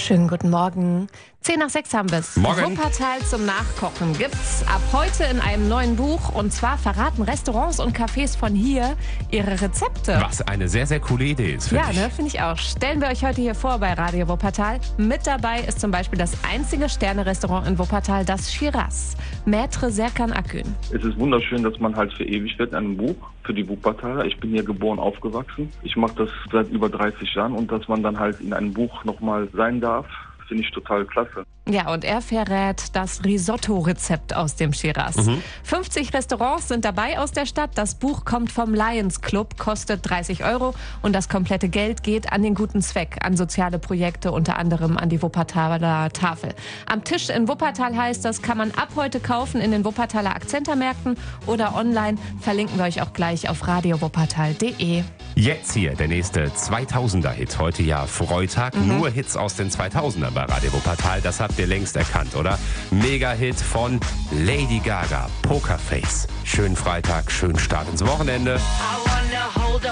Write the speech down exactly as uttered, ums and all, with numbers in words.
Schönen guten Morgen. Zehn nach sechs haben wir es. Morgen. Wuppertal zum Nachkochen gibt's ab heute in einem neuen Buch. Und zwar verraten Restaurants und Cafés von hier ihre Rezepte. Was eine sehr, sehr coole Idee ist, finde Ja, ich. ne, finde ich auch. Stellen wir euch heute hier vor bei Radio Wuppertal. Mit dabei ist zum Beispiel das einzige Sterne-Restaurant in Wuppertal, das Shiraz. Maître Serkan Akgün. Es ist wunderschön, dass man halt für ewig wird in einem Buch für die Wuppertaler. Ich bin hier geboren, aufgewachsen. Ich mache das seit über dreißig Jahren und dass man dann halt in einem Buch nochmal sein darf, finde ich total klasse. Ja, und er verrät das Risotto-Rezept aus dem Shiraz. Mhm. fünfzig Restaurants sind dabei aus der Stadt. Das Buch kommt vom Lions Club, kostet dreißig Euro. Und das komplette Geld geht an den guten Zweck, an soziale Projekte, unter anderem an die Wuppertaler Tafel. Am Tisch in Wuppertal heißt das, kann man ab heute kaufen in den Wuppertaler Akzentermärkten oder online. Verlinken wir euch auch gleich auf radio wuppertal punkt de. Jetzt hier der nächste zweitausender-Hit. Heute ja Freitag. Mhm. Nur Hits aus den zweitausender bei Radio Wuppertal. Das habt ihr längst erkannt, oder? Mega-Hit von Lady Gaga, Pokerface. Schönen Freitag, schönen Start ins Wochenende. I wanna hold